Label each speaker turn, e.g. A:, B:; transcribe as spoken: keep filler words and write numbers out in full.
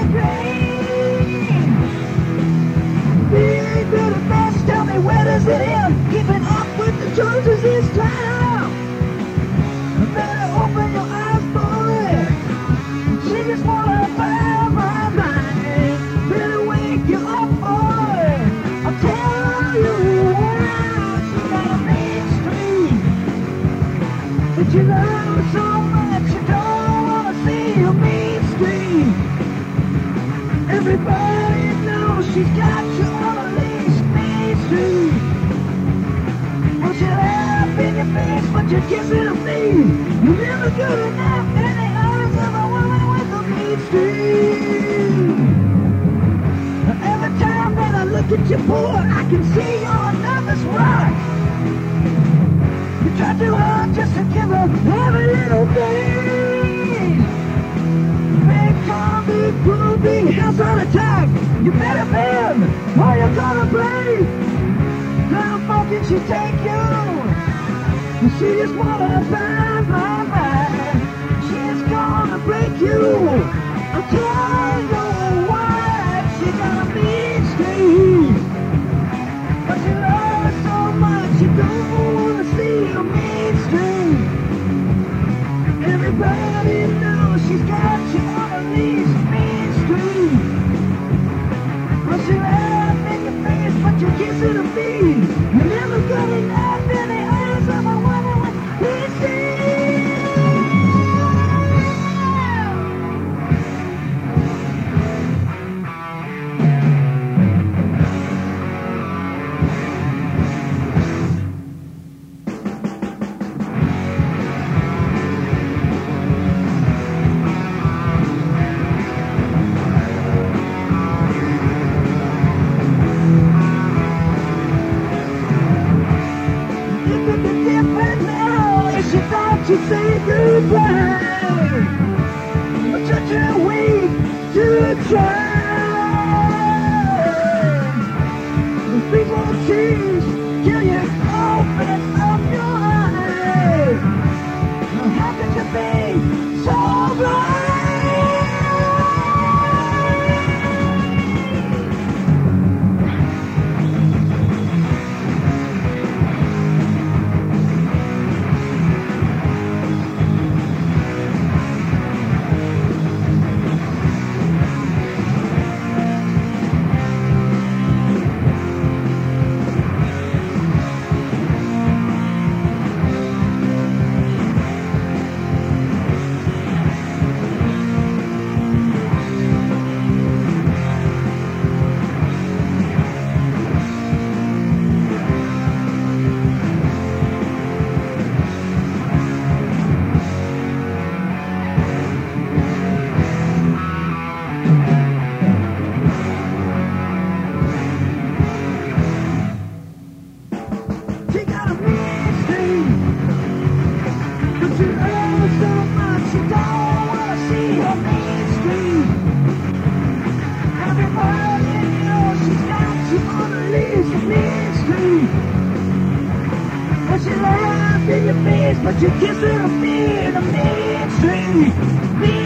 A: the green. Big little best, tell me where does it end? Keeping up with the Joneses this time. Better open your eyes, boy. She just wanna buy my mind. Better wake you up, boy. I'll tell you why. She got a main street, but you love her so much you don't wanna see her main street. Everybody knows she's got you on a leash, main street. Well, she laugh in your face, but you kiss it a feed. You're never good enough in the eyes of a woman with a main street. Every time that I look at you, boy, I can see you're a nervous rock. You try too hard just to give her every little thing. Big car, big pool, big house on attack. You better bend, or you're gonna break. How far can she take you? She just wanna buy my mind. She's gonna break you. I'll tell you why. She got a mean street, but she loves her so much you don't wanna see her main street. Everybody knows she's got you on a leash, main street. Well, she laugh in your face, but you kiss it a feed. You're never good enough in the eyes of a woman with main street. To say goodbye, but you're too weak to try. Things won't change till you open up your eyes. How could you be so blind? But you kiss her a fear in the main street.